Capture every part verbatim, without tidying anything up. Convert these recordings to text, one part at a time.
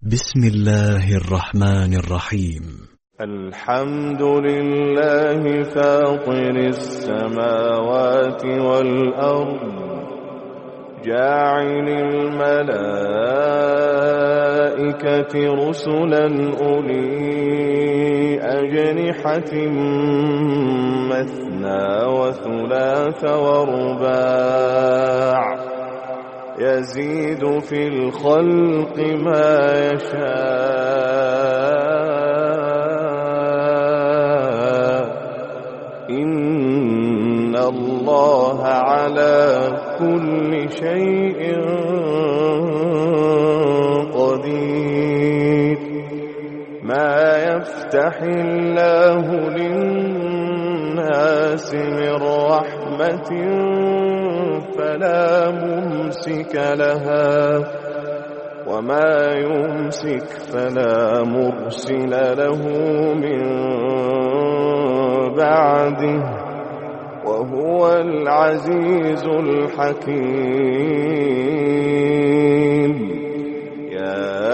بسم الله الرحمن الرحيم. الحمد لله فاطر السماوات والأرض جاعل الملائكة رسلا أولي أجنحة مثنى وثلاث ورباع يزيد في الخلق ما يشاء إن الله على كل شيء قدير. ما يفتح الله للناس من رحمة فلا ممسك لها وما يمسك فلا مرسل له من بعده وهو العزيز الحكيم. يا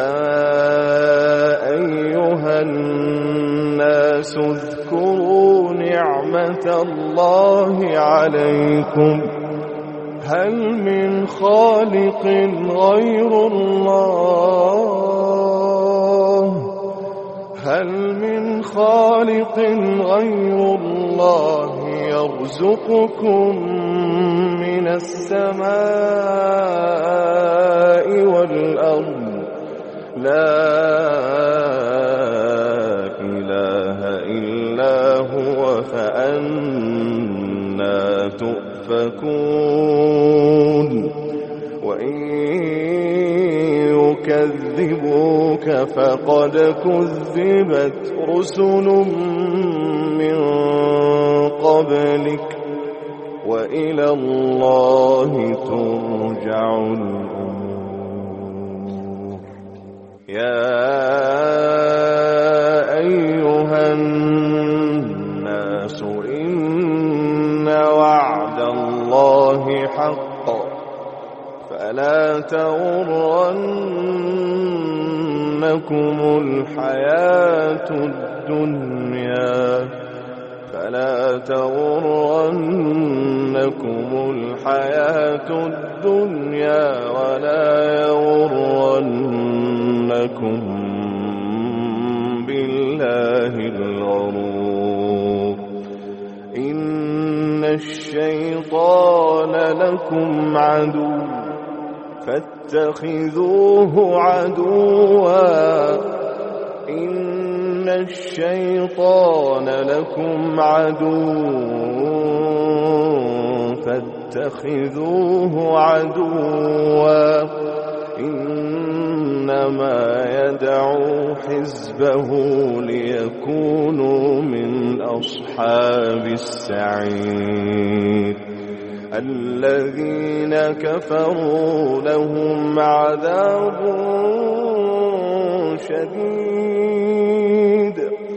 أيها الناس اذكروا نعمة الله عليكم هل من خالق غير الله هل من خالق غير الله يرزقكم من السماء والأرض لا إله إلا هو فأنى تؤفكون. وإن يكذبوك فقد كذبت رسل من قبلك وإلى الله ترجع الأمور. يا أيها الناس إن وعد الله حق فلا تغرنكم الحياة الدنيا فلا تغرنكم الحياة الدنيا ولا يغرنكم بالله الغرور. إن الشيطان لكم عدو فاتخذوه عدوا إن الشيطان لكم عدو فاتخذوه عدوا إنما يدعو حزبه ليكونوا من أصحاب السعير. الذين كفروا لهم عذاب شديد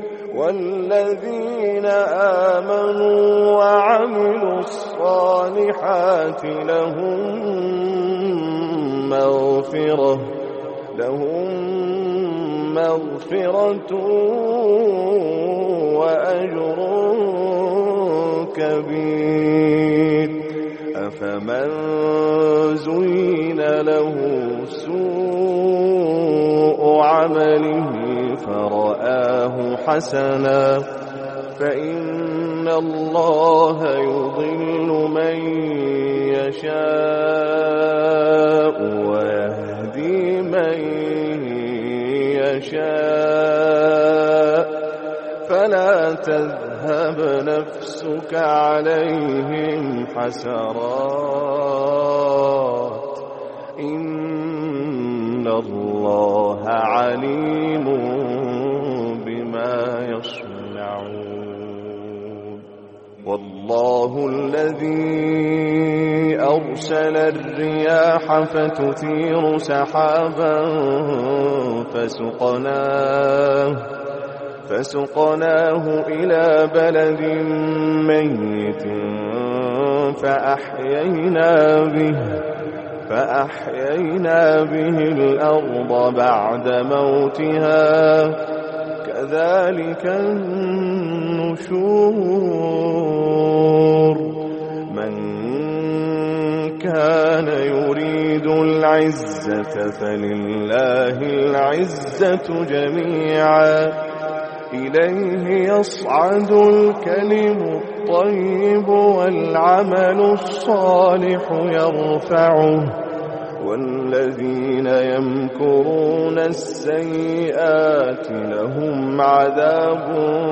والذين آمنوا وعملوا الصالحات لهم مغفرة لهم مغفرة وأجر كبير. أفمن زين له سوء عمله فرآه حسنا فإن الله يضل من يشاء ويهدي من يشاء فلا تذهب نفسك عليهم حسرات إن الله عليم بما يصنعون. والله الذي أرسل الرياح فتثير سحابا فسقناه فسقناه إلى بلد ميت فأحيينا به فأحيينا به الأرض بعد موتها كذلك النشور من كان يريد العزة فلله العزة جميعا إليه يصعد الكلم الطيب والعمل الصالح يرفعه والذين يمكرون السيئات لهم عذاب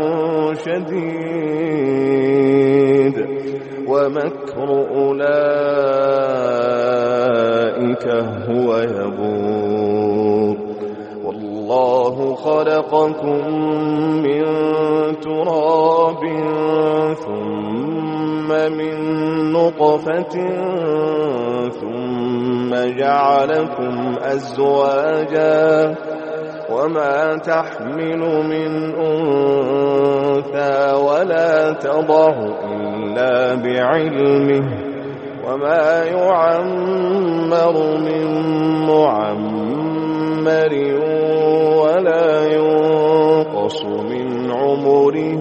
شديد ومكر أولئك هو يبور والله خلقكم من تراب ثم من نطفة ثم جعلكم أزواجا وما تحمل من أنثى ولا تضع إلا بعلمه وما يعمر من معمر ولا ينقص من عمره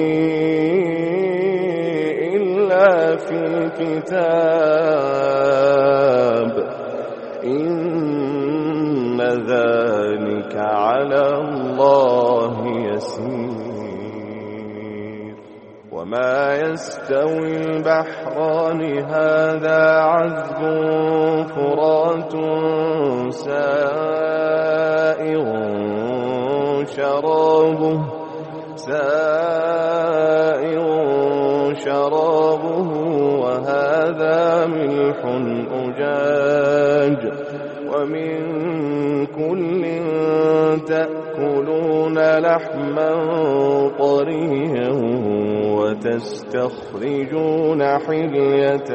إلا في كتاب إن ذلك على الله يسير وما يستوي البحران هذا عذب فرات سائغ شرابه سائغ شرابه وهذا ملح أجاج ومن كل تأكلون لحما طريا وتستخرجون حلية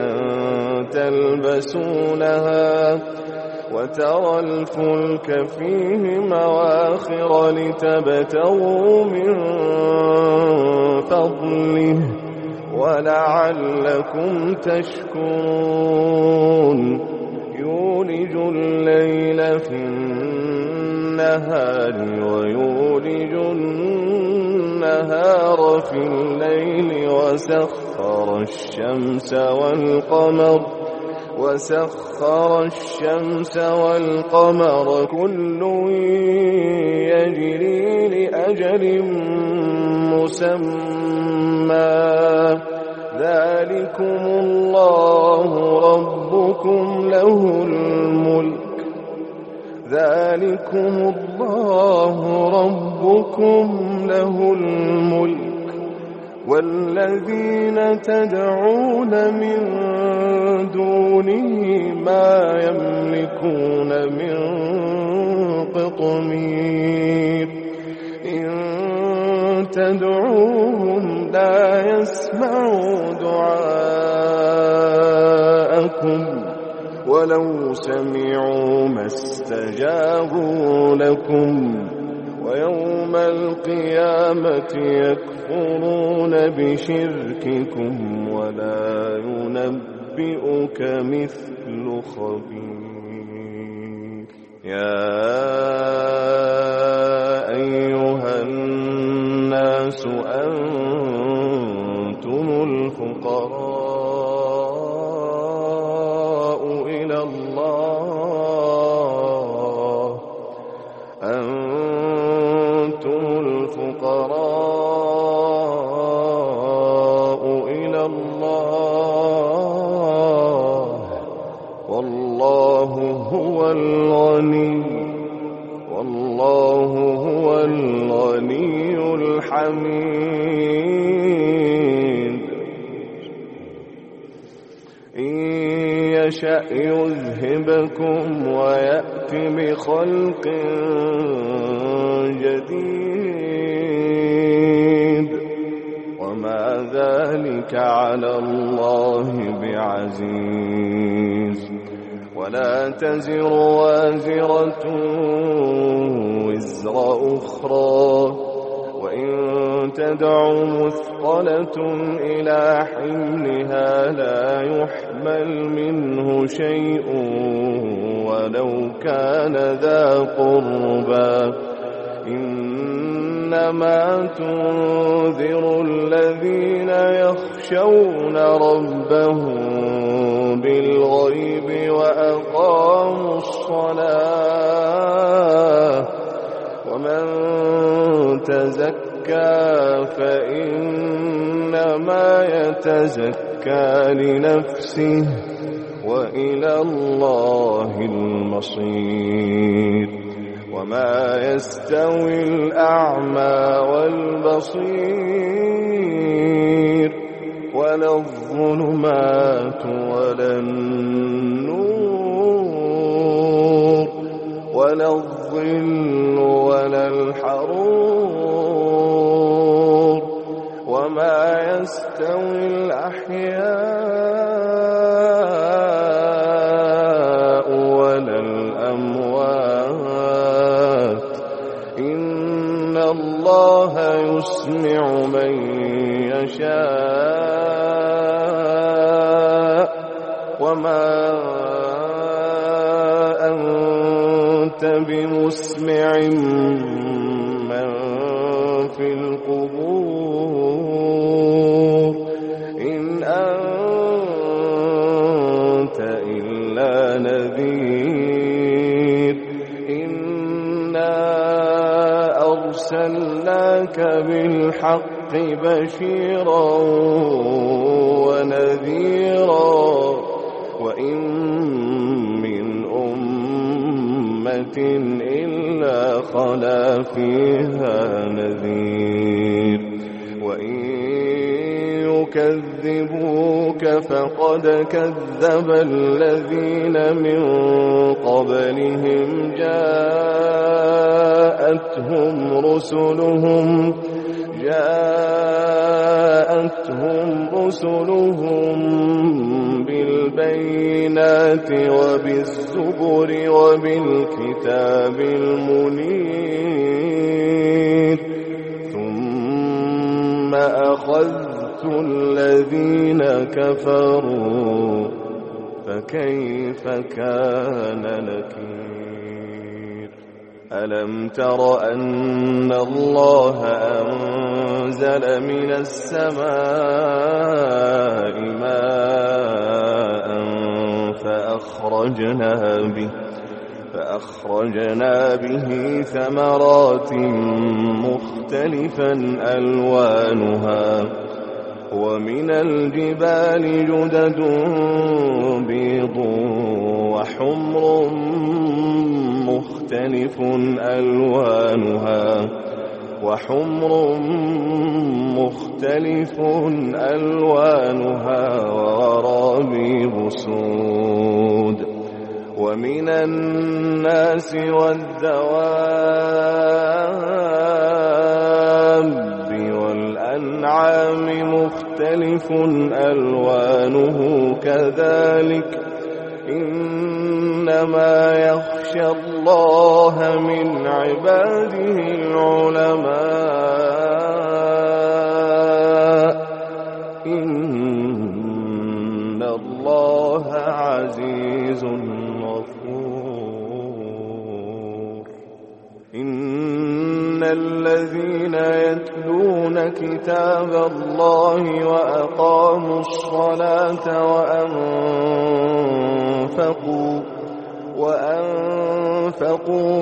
تلبسونها وترى الفلك فيه مواخر لتبتغوا من فضله ولعلكم تشكرون يولج الليل في النهار ويولج النهار في الليل وسخر الشمس والقمر وسخر الشمس والقمر كل يجري لأجل مسمى ذلكم الله ربكم له الملك ذلكم الله ربكم له الملك والذين تدعون من دونه ما يملكون من قطمير إن تدعوهم لا يسمعوا دعاءكم ولو سمعوا ما استجابوا لكم ويوم القيامة يكفرون بشرككم ولا ينبئك مثل خبير يا أيها الناس أنتم الفقراء إلى الله أنتم الفقراء إلى الله والله هو الغني والله هو الغني الحميد إن يشأ يذهبكم ويأت بخلق جديد وما ذلك على الله بعزيز ولا تزر وازرة وزر أخرى وإن تدع مثقلة إلى حملها لا يحمل منه شيء ولو كان ذا قربى إنما تنذر الذين يخشون ربهم بالغيب وأقاموا الصلاة ومن تزكى فإنما يتزكى لنفسه وإلى الله المصير وما يستوي الأعمى والبصير ولا الظلمات ولا النور ولا الظل ولا الحرور وما يستوي الأحياء ولا الأموات إن الله يسمع من يشاء وما أنت بمسمع من في القبور إن أنت إلا نذير إنا أرسلناك بالحق بشيرا ونذيرا وإن من أمة إلا خلا فيها نذير وإن يكذبوك فقد كذب الذين من قبلهم جاءتهم رسلهم جاءتهم رسلهم بالبينات وبالزبر وبالكتاب المنير ثم أخذت الذين كفروا فكيف كان نكير ألم تر أن الله أنزل من السماء ماء فأخرجنا به فأخرجنا به ثمرات مختلفا ألوانها ومن الجبال جدد بيض وحمر مختلف ألوانها وحمر مختلف ألوانها وغرابيب سود ومن الناس والدواب والأنعام مختلف ألوانه كذلك إنما يخشى الله من عباده العلماء إن الله عزيز غفور إن الذين يتلون كتاب الله وأقاموا الصلاة وأنفقوا وأنفقوا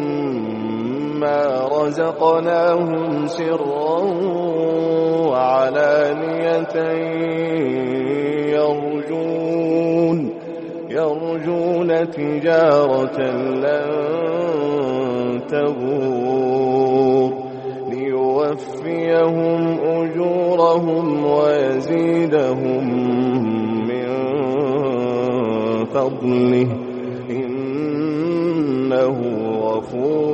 مما رزقناهم سرا وعلانية يرجون يرجون تجارة لن تبور ليوفيهم أجورهم ويزيدهم من فضله إنه غفور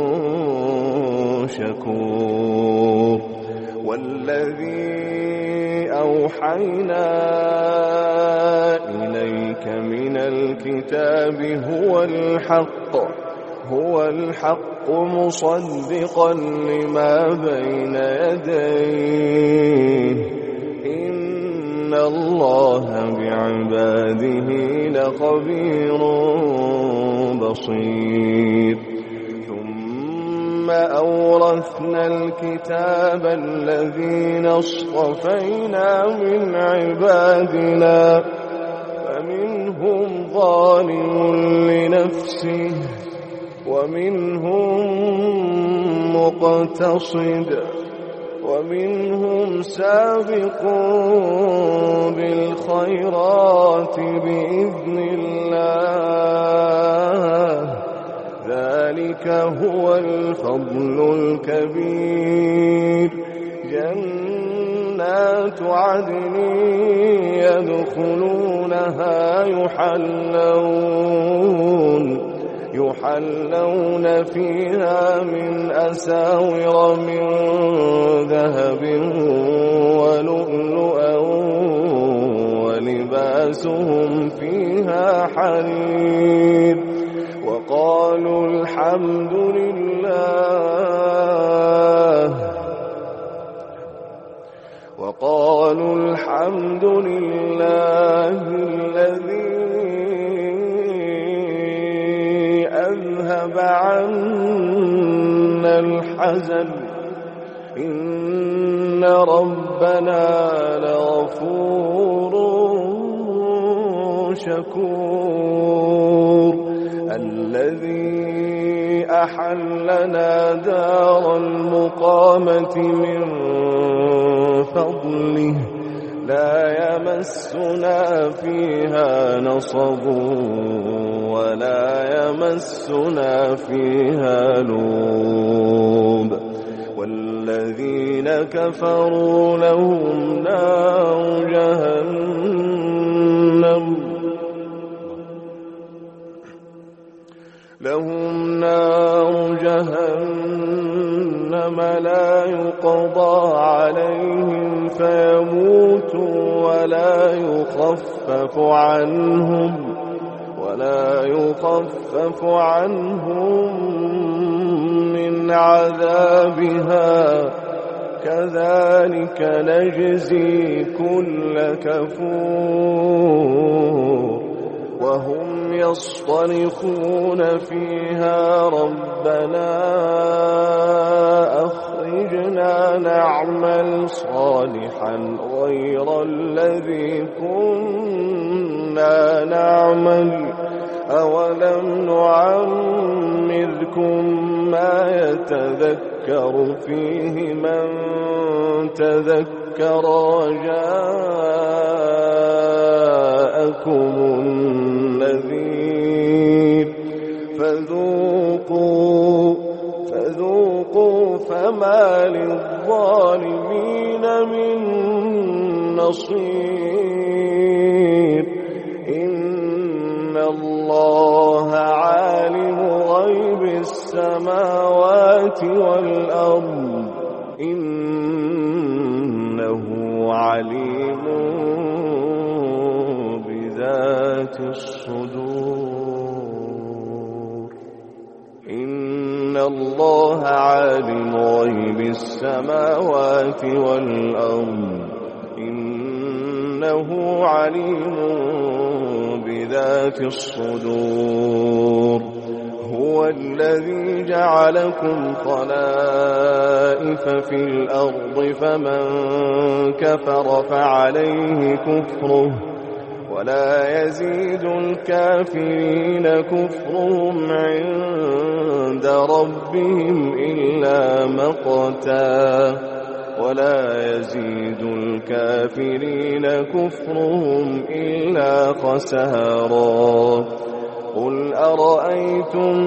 شكور والذي أوحينا إليك من الكتاب هو الحق هو الحق الحق مصدقا لما بين يديه إن الله بعباده لخبير بصير ثم أورثنا الكتاب الذين اصطفينا من عبادنا فمنهم ظالم لنفسه ومنهم مقتصد ومنهم سابق بالخيرات بإذن الله ذلك هو الفضل الكبير جنات عدن يدخلونها يحلون يحلون فيها من أساور من ذهب ولؤلؤا ولباسهم فيها حرير وقالوا الحمد لله وقالوا الحمد لله الذي أذهب عنا الحزن إن ربنا لغفور شكور الذي أحلنا دار المقامة من فضله لا يمسنا فيها نصب ولا يمسنا فيها لوب والذين كفروا لهم نار جهنم لهم نار جهنم لا يقضى عليهم فيموتوا ولا يخفف عنهم ولا يخفف عنهم من عذابها كذلك نجزي كل كفور وهم يصطرخون فيها ربنا أخرجنا نعمل صالحا غير الذي كنا نعمل أولم نعمركم ما يتذكر فيه من تذكر وجاءكم النذير فذوقوا فذوقوا فما للظالمين من نصير إن الله عالم غيب السماوات والأرض إنه عليم بذات الصدور إن الله عالم غيب السماوات والأرض إنه عليم بذات الصدور هو الذي جعلكم خلائف في الأرض فمن كفر فعليه كفره ولا يزيد الكافرين كفرهم عند ربهم إلا مقتا ولا يزيد الكافرين كفرهم إلا خسارا قل أرأيتم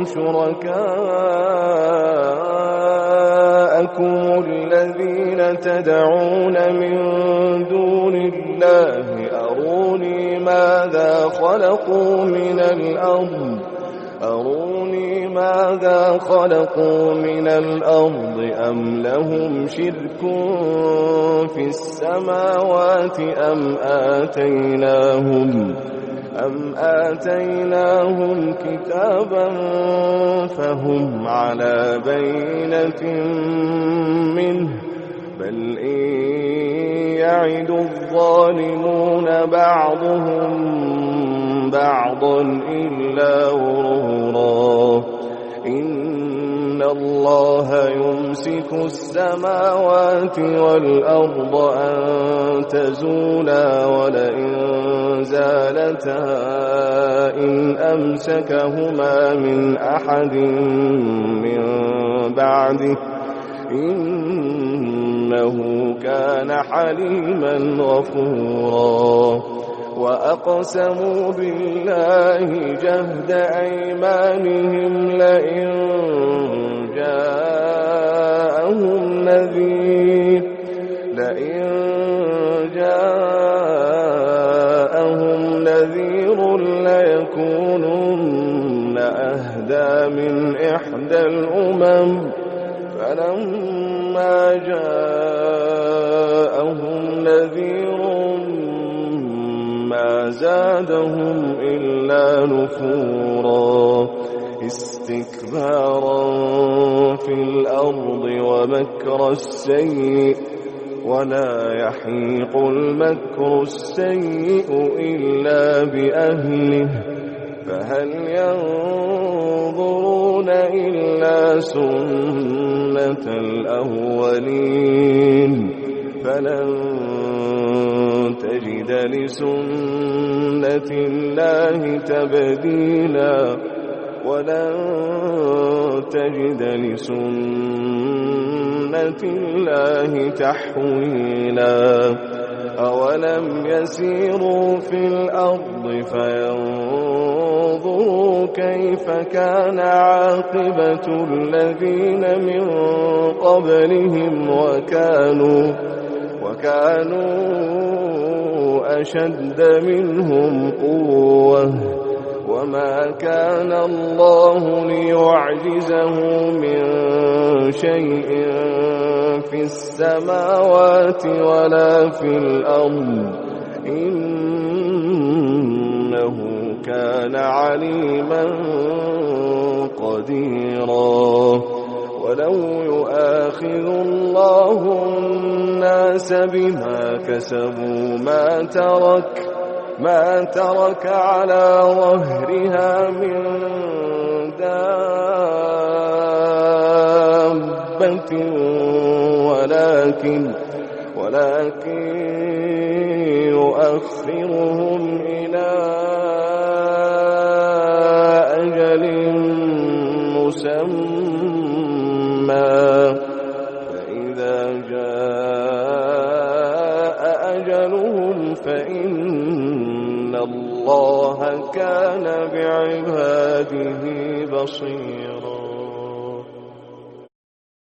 شركاءكم الذين تدعون من دون الله أروني ماذا خلقوا من الأرض أروني ماذا خلقوا من الأرض أم لهم شرك في السماوات أم آتيناهم أم آتيناهم كتابا فهم على بينة منه بل إن يعد الظالمون بعضهم بعضا إلا غرورا إن الله يمسك السماوات والأرض أن تزولا ولئن زالتا إن أمسكهما من أحد من بعده إنه كان حليما غفورا وأقسموا بالله جهد أيمانهم لئن جاءهم نذير لئن جاءهم نذير ليكونن أهدى من إحدى الأمم فلما جاءهم نذير ما زادهم إلا نفورا استكبارا في الأرض ومكر السيء ولا يحيق المكر السيء إلا بأهله فهل ينظرون إلا سنة الأولين فلن تجد لسنة الله تبديلا ولن تجد لسنة الله تحويلا أولم يسيروا في الأرض فينظروا كيف كان عاقبة الذين من قبلهم وكانوا وكانوا أشد منهم قوة وما كان الله ليعجزه من شيء في السماوات ولا في الأرض إنه كان عليما قديرا ولو يؤاخذ الله الناس بما كسبوا ما ترك ما ترك على ظهرها من دابة ولكن ولكن يؤخرهم إلى أجل مسمى فإذا جاء أجلهم فإن الله كان بعباده بصيرا